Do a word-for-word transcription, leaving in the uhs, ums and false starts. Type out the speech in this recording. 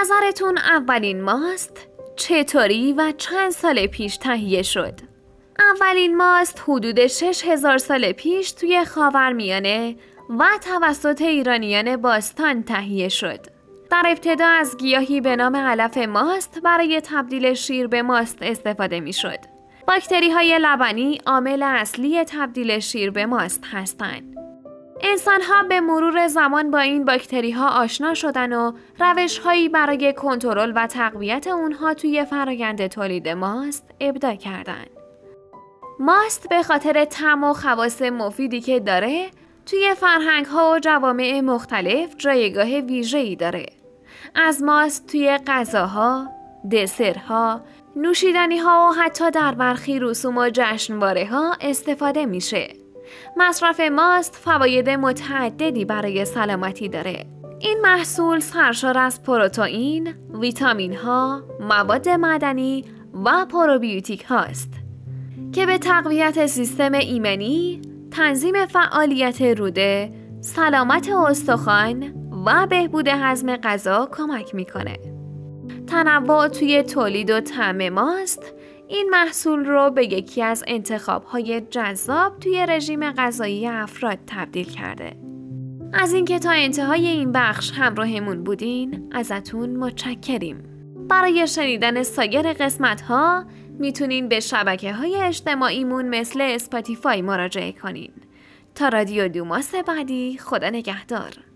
نظرتون اولین ماست چطوری و چند سال پیش تهیه شد؟ اولین ماست حدود شش هزار سال پیش توی خاورمیانه و توسط ایرانیان باستان تهیه شد. در ابتدا از گیاهی به نام علف ماست برای تبدیل شیر به ماست استفاده می شد. باکتری های لبنی عامل اصلی تبدیل شیر به ماست هستند. انسان ها به مرور زمان با این باکتری ها آشنا شدن و روش هایی برای کنترل و تقویت اونها توی فرآیند تولید ماست ابداع کردند. ماست به خاطر طعم و خواص مفیدی که داره توی فرهنگ ها و جوامع مختلف جایگاه ویژه‌ای داره. از ماست توی غذاها، دسرها، نوشیدنی ها و حتی در برخی رسوم و جشنواره ها استفاده میشه. مصرف ماست فواید متعددی برای سلامتی داره. این محصول سرشار از پروتئین، ویتامین ها، مواد معدنی و پروبیوتیک هاست که به تقویت سیستم ایمنی، تنظیم فعالیت روده، سلامت استخوان و بهبود هضم غذا کمک میکنه. تنوع توی تولید و طعم ماست این محصول رو به یکی از انتخاب‌های جذاب توی رژیم غذایی افراد تبدیل کرده. از اینکه تا انتهای این بخش همراهمون بودین ازتون متشکریم. برای شنیدن سایر قسمت‌ها میتونین به شبکه‌های اجتماعیمون مثل اسپاتیفای مراجعه کنین. تا رادیو دوماس بعدی، خدا نگهدار.